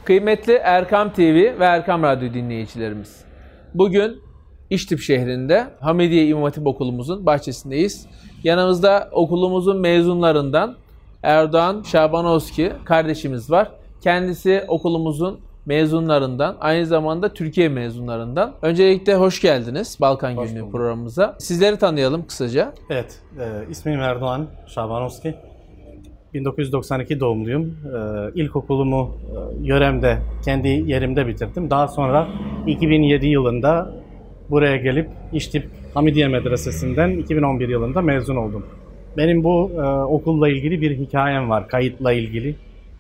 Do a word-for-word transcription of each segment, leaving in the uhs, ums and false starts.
Kıymetli Erkam T V ve Erkam Radyo dinleyicilerimiz. Bugün İştip şehrinde Hamidiye İmam Hatip Okulumuzun bahçesindeyiz. Yanımızda okulumuzun mezunlarından Erdoğan Şabanovski kardeşimiz var. Kendisi okulumuzun mezunlarından, aynı zamanda Türkiye mezunlarından. Öncelikle hoş geldiniz Balkan hoş Günlüğü bulduk. Programımıza. Sizleri tanıyalım kısaca. Evet, e, ismim Erdoğan Şabanovski. bin dokuz yüz doksan iki doğumluyum. E, ilkokulumu e, yöremde, kendi yerimde bitirdim. Daha sonra iki bin yedi yılında buraya gelip İştip Hamidiye Medresesi'nden iki bin on bir yılında mezun oldum. Benim bu e, okulla ilgili bir hikayem var, kayıtla ilgili.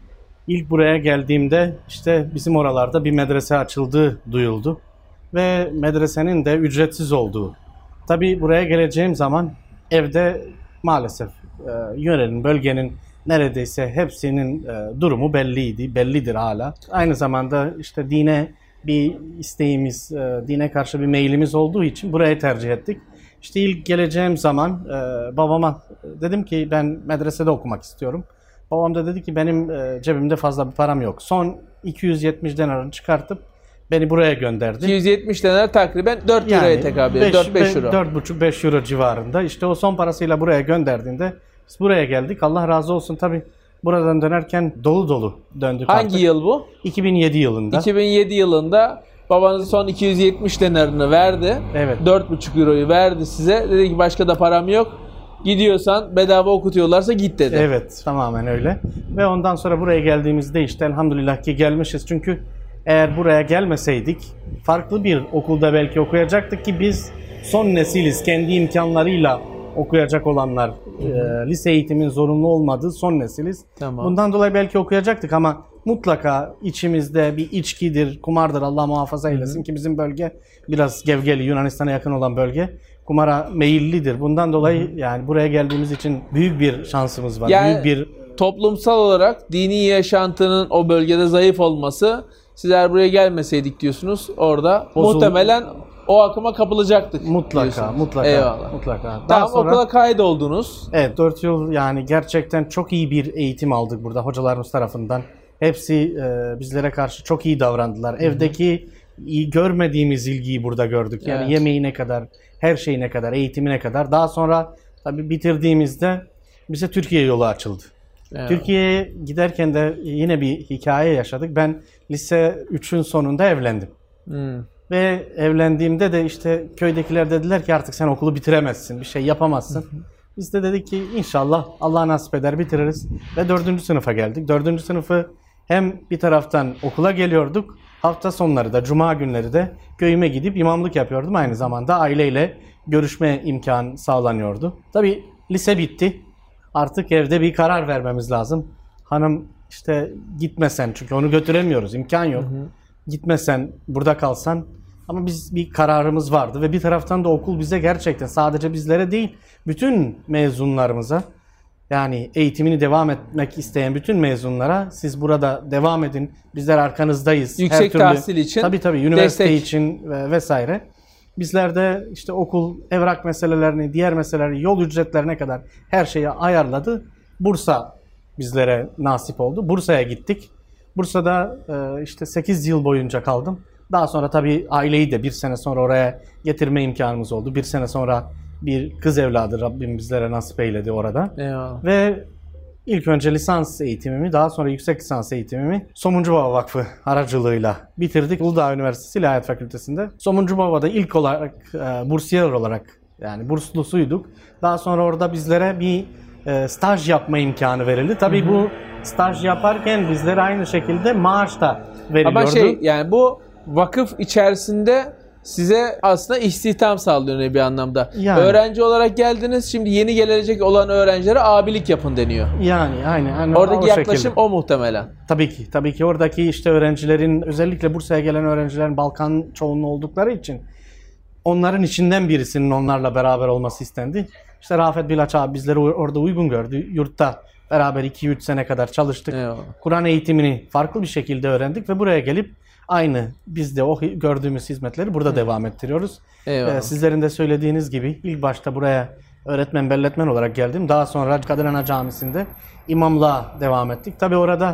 İlk buraya geldiğimde işte bizim oralarda bir medrese açıldığı duyuldu ve medresenin de ücretsiz olduğu. Tabii buraya geleceğim zaman evde maalesef e, yörenin, bölgenin neredeyse hepsinin e, durumu belliydi, bellidir hala. Aynı zamanda işte dine bir isteğimiz, e, dine karşı bir meylimiz olduğu için burayı tercih ettik. İşte ilk geleceğim zaman e, babama dedim ki ben medresede okumak istiyorum. Babam da dedi ki benim e, cebimde fazla bir param yok. Son iki yüz yetmiş denarını çıkartıp beni buraya gönderdi. iki yüz yetmiş denar takriben dört liraya yani tekabül ediyor. dört beş euro. dört buçuk beş euro civarında. İşte o son parasıyla buraya gönderdiğinde biz buraya geldik. Allah razı olsun tabii. Buradan dönerken dolu dolu döndük. Hangi artık. Yıl bu? iki bin yedi yılında. iki bin yedi yılında babanız son iki yüz yetmiş denarını verdi. Evet. dört buçuk euroyu verdi size. Dedi ki başka da param yok. Gidiyorsan bedava okutuyorlarsa git dedi. Evet, tamamen öyle. Ve ondan sonra buraya geldiğimizde işte elhamdülillah ki gelmişiz. Çünkü eğer buraya gelmeseydik farklı bir okulda belki okuyacaktık ki biz son nesiliz. Kendi imkanlarıyla okuyacak olanlar, e, lise eğitimin zorunlu olmadığı son nesiliz. Tamam. Bundan dolayı belki okuyacaktık ama mutlaka içimizde bir içkidir, kumardır, Allah muhafaza eylesin. Hı-hı. Ki bizim bölge biraz Gevgeli, Yunanistan'a yakın olan bölge. Kumara meyillidir. Bundan dolayı Hı-hı. yani buraya geldiğimiz için büyük bir şansımız var. Yani büyük bir toplumsal olarak dini yaşantının o bölgede zayıf olması, sizler buraya gelmeseydik diyorsunuz, orada Bozul... muhtemelen o akıma kapılacaktık. Mutlaka, diyorsunuz. mutlaka. Eyvallah. Mutlaka. Daha tamam, sonra okula kaydoldunuz. Evet, dört yıl yani gerçekten çok iyi bir eğitim aldık burada hocalarımız tarafından. Hepsi e, bizlere karşı çok iyi davrandılar. Hı-hı. Evdeki iyi görmediğimiz ilgiyi burada gördük. Yani evet. Yemeğine kadar, her şeyine kadar, eğitimine kadar. Daha sonra tabii bitirdiğimizde bize Türkiye yolu açıldı. Evet. Türkiye'ye giderken de yine bir hikaye yaşadık. Ben lise üçün sonunda evlendim. Hmm. Ve evlendiğimde de işte köydekiler dediler ki artık sen okulu bitiremezsin, bir şey yapamazsın. Hı hı. Biz de dedik ki inşallah Allah nasip eder bitiririz. Ve dördüncü sınıfa geldik. Dördüncü sınıfı hem bir taraftan okula geliyorduk, hafta sonları da, cuma günleri de köyüme gidip imamlık yapıyordum. Aynı zamanda aileyle görüşme imkanı sağlanıyordu. Tabii lise bitti. Artık evde bir karar vermemiz lazım. Hanım işte gitmesen, çünkü onu götüremiyoruz, imkan yok. Hı hı. Gitmesen, burada kalsan. Ama biz bir kararımız vardı ve bir taraftan da okul bize gerçekten sadece bizlere değil, bütün mezunlarımıza, yani eğitimini devam etmek isteyen bütün mezunlara siz burada devam edin, bizler arkanızdayız. Yüksek her türlü, tahsil için tabii tabii üniversite destek için vesaire. Bizler de işte okul, evrak meselelerini, diğer meseleleri, yol ücretlerine kadar her şeyi ayarladı. Bursa bizlere nasip oldu. Bursa'ya gittik. Bursa'da işte sekiz yıl boyunca kaldım. Daha sonra tabii aileyi de bir sene sonra oraya getirme imkanımız oldu. Bir sene sonra bir kız evladı Rabbim bizlere nasip eyledi orada. Eyvallah. Ve ilk önce lisans eğitimimi, daha sonra yüksek lisans eğitimimi Somuncu-Baba Vakfı aracılığıyla bitirdik. Uludağ Üniversitesi İlahiyat Fakültesi'nde. Somuncu-Baba'da ilk olarak e, bursiyer olarak, yani burslusuyduk. Daha sonra orada bizlere bir e, staj yapma imkanı verildi. Tabii hı hı. bu staj yaparken bizlere aynı şekilde maaş da veriliyordu. Ama şey, yani bu vakıf içerisinde size aslında istihdam sağlıyor bir anlamda. Yani. Öğrenci olarak geldiniz, şimdi yeni gelecek olan öğrencilere abilik yapın deniyor. Yani aynen. aynen Oradaki o yaklaşım şekilde. O muhtemelen. Tabii ki. Tabii ki oradaki işte öğrencilerin, özellikle Bursa'ya gelen öğrencilerin Balkan çoğunluğu oldukları için onların içinden birisinin onlarla beraber olması istendi. İşte Rafet Bilaç abi bizleri orada uygun gördü. Yurtta beraber iki üç sene kadar çalıştık. Kur'an eğitimini farklı bir şekilde öğrendik ve buraya gelip aynı biz de o gördüğümüz hizmetleri burada Hı. devam ettiriyoruz. Ee, sizlerin de söylediğiniz gibi ilk başta buraya öğretmen, belletmen olarak geldim. Daha sonra Kadir Ana Camisi'nde imamlığa devam ettik. Tabii orada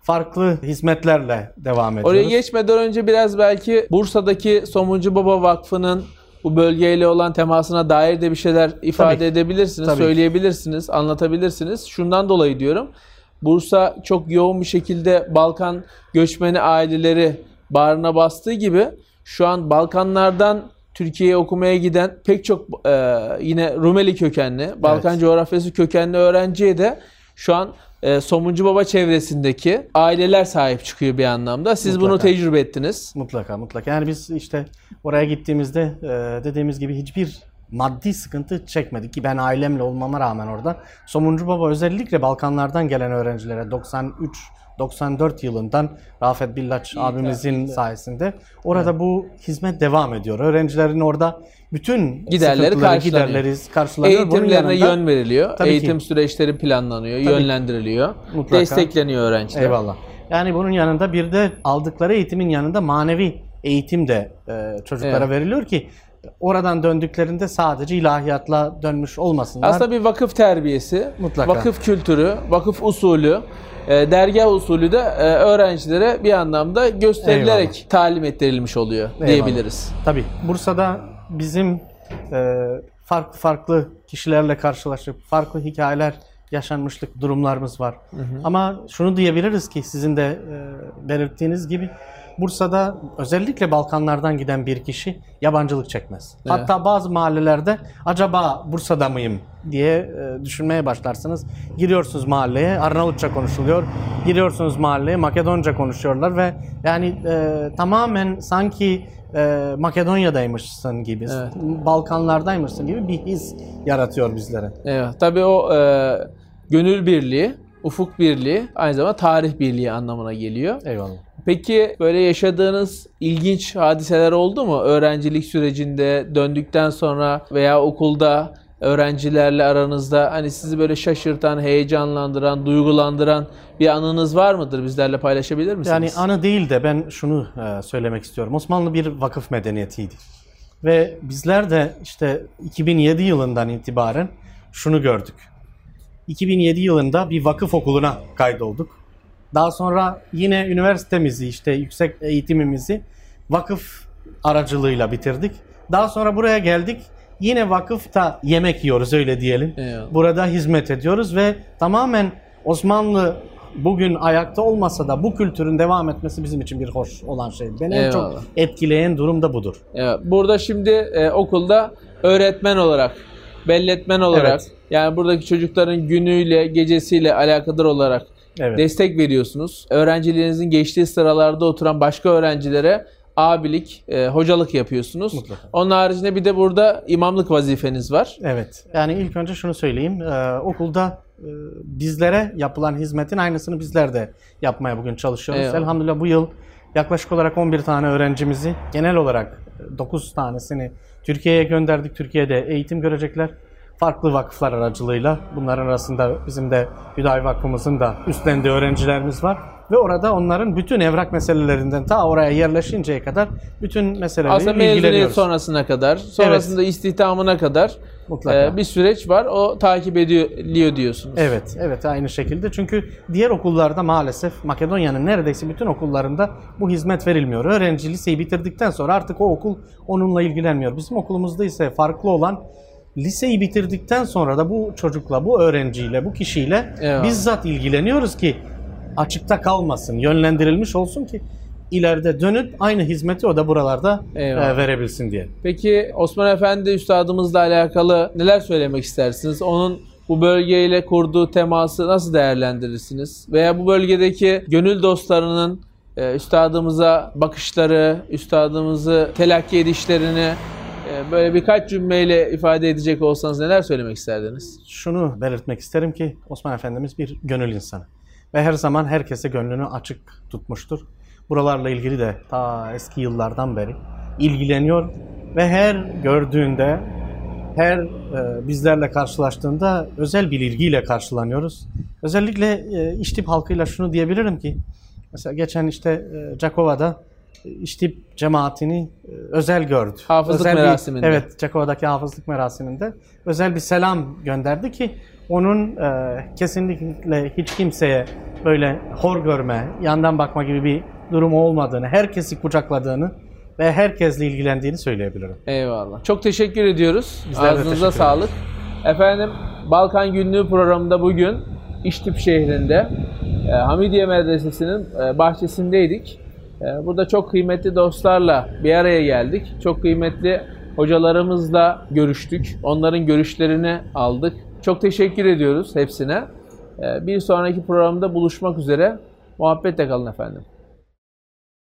farklı hizmetlerle devam ediyoruz. Oraya geçmeden önce biraz belki Bursa'daki Somuncu Baba Vakfı'nın bu bölgeyle olan temasına dair de bir şeyler ifade Tabii. edebilirsiniz, Tabii. söyleyebilirsiniz, anlatabilirsiniz. Şundan dolayı diyorum. Bursa çok yoğun bir şekilde Balkan göçmeni aileleri bağrına bastığı gibi şu an Balkanlardan Türkiye'ye okumaya giden pek çok e, yine Rumeli kökenli, Balkan Evet. coğrafyası kökenli öğrenciye de şu an e, Somuncu Baba çevresindeki aileler sahip çıkıyor bir anlamda. Siz Mutlaka. bunu tecrübe ettiniz. Mutlaka mutlaka. Yani biz işte oraya gittiğimizde e, dediğimiz gibi hiçbir maddi sıkıntı çekmedik ki ben ailemle olmama rağmen orada. Somuncu Baba özellikle Balkanlardan gelen öğrencilere doksan üç doksan dört yılından Rafet Billaç abimizin sayesinde orada evet. bu hizmet devam ediyor. Öğrencilerin orada bütün giderleri karşılanıyor. giderleri karşılanıyor. Eğitimlerine yön veriliyor. Tabii Eğitim ki. süreçleri planlanıyor, Tabii. yönlendiriliyor. Mutlaka. Destekleniyor öğrenciler. Eyvallah. Yani bunun yanında bir de aldıkları eğitimin yanında manevi eğitim de e, çocuklara Evet. veriliyor ki oradan döndüklerinde sadece ilahiyatla dönmüş olmasınlar. Aslında bir vakıf terbiyesi, Mutlaka. vakıf kültürü, vakıf usulü, e, dergah usulü de e, öğrencilere bir anlamda gösterilerek Eyvallah. talim ettirilmiş oluyor Eyvallah. diyebiliriz. Tabii. Bursa'da bizim e, farklı farklı kişilerle karşılaşıp farklı hikayeler yaşanmışlık durumlarımız var. Hı hı. Ama şunu diyebiliriz ki sizin de e, belirttiğiniz gibi Bursa'da özellikle Balkanlardan giden bir kişi yabancılık çekmez. Evet. Hatta bazı mahallelerde acaba Bursa'da mıyım diye e, düşünmeye başlarsınız. Giriyorsunuz mahalleye Arnavutça konuşuluyor. Giriyorsunuz mahalleye Makedonca konuşuyorlar ve yani e, tamamen sanki e, Makedonya'daymışsın gibi, evet. Balkanlardaymışsın gibi bir his yaratıyor bizlere. Evet. Tabii o e, gönül birliği, ufuk birliği, aynı zamanda tarih birliği anlamına geliyor. Eyvallah. Peki böyle yaşadığınız ilginç hadiseler oldu mu? Öğrencilik sürecinde, döndükten sonra veya okulda öğrencilerle aranızda hani sizi böyle şaşırtan, heyecanlandıran, duygulandıran bir anınız var mıdır? Bizlerle paylaşabilir misiniz? Yani anı değil de ben şunu e, söylemek istiyorum. Osmanlı bir vakıf medeniyetiydi. Ve bizler de işte iki bin yedi yılından itibaren şunu gördük. iki bin yedi yılında bir vakıf okuluna kaydolduk. Daha sonra yine üniversitemizi, işte yüksek eğitimimizi vakıf aracılığıyla bitirdik. Daha sonra buraya geldik. Yine vakıfta yemek yiyoruz, öyle diyelim. Eyvallah. Burada hizmet ediyoruz ve tamamen Osmanlı bugün ayakta olmasa da bu kültürün devam etmesi bizim için bir hoş olan şey. Beni en çok etkileyen durum da budur. Evet. Burada şimdi e, okulda öğretmen olarak, belletmen olarak, evet. yani buradaki çocukların günüyle, gecesiyle alakadar olarak evet. destek veriyorsunuz. Öğrencilerinizin geçtiği sıralarda oturan başka öğrencilere abilik, e, hocalık yapıyorsunuz. Mutlaka. Onun haricinde bir de burada imamlık vazifeniz var. Evet. Yani ilk önce şunu söyleyeyim. Ee, okulda e, bizlere yapılan hizmetin aynısını bizler de yapmaya bugün çalışıyoruz. Evet. Elhamdülillah bu yıl yaklaşık olarak on bir tane öğrencimizi, genel olarak dokuz tanesini Türkiye'ye gönderdik. Türkiye'de eğitim görecekler. Farklı vakıflar aracılığıyla. Bunların arasında bizim de Hüdayi Vakfımızın da üstlendiği öğrencilerimiz var. Ve orada onların bütün evrak meselelerinden ta oraya yerleşinceye kadar bütün meselelerle ilgileniyoruz. Aslında mezuniyet sonrasına kadar, sonrasında evet. istihdamına kadar e, bir süreç var. O takip ediliyor diyorsunuz. Evet, evet aynı şekilde. Çünkü diğer okullarda maalesef Makedonya'nın neredeyse bütün okullarında bu hizmet verilmiyor. Öğrenci liseyi bitirdikten sonra artık o okul onunla ilgilenmiyor. Bizim okulumuzda ise farklı olan liseyi bitirdikten sonra da bu çocukla, bu öğrenciyle, bu kişiyle evet. bizzat ilgileniyoruz ki açıkta kalmasın, yönlendirilmiş olsun ki ileride dönüp aynı hizmeti o da buralarda e, verebilsin diye. Peki Osman Efendi Üstadımızla alakalı neler söylemek istersiniz? Onun bu bölgeyle kurduğu teması nasıl değerlendirirsiniz? Veya bu bölgedeki gönül dostlarının e, Üstadımıza bakışları, Üstadımızı telakki edişlerini e, böyle birkaç cümleyle ifade edecek olsanız neler söylemek isterdiniz? Şunu belirtmek isterim ki Osman Efendimiz bir gönül insanı. Ve her zaman herkese gönlünü açık tutmuştur. Buralarla ilgili de ta eski yıllardan beri ilgileniyor ve her gördüğünde, her e, bizlerle karşılaştığında özel bir ilgiyle karşılanıyoruz. Özellikle e, İştip halkıyla şunu diyebilirim ki, mesela geçen işte e, Cakova'da e, İştip cemaatini e, özel gördü. Hafızlık özel merasiminde. Bir, evet, Cakova'daki hafızlık merasiminde özel bir selam gönderdi ki onun e, kesinlikle hiç kimseye böyle hor görme, yandan bakma gibi bir durum olmadığını, herkesi kucakladığını ve herkesle ilgilendiğini söyleyebilirim. Eyvallah. Çok teşekkür ediyoruz. Bizler de Ağzınıza teşekkür sağlık. Efendim, Balkan Günlüğü programında bugün İştip şehrinde e, Hamidiye Medresesi'nin e, bahçesindeydik. E, burada çok kıymetli dostlarla bir araya geldik. Çok kıymetli hocalarımızla görüştük. Onların görüşlerini aldık. Çok teşekkür ediyoruz hepsine. E, bir sonraki programda buluşmak üzere. Muhabbetle kalın efendim.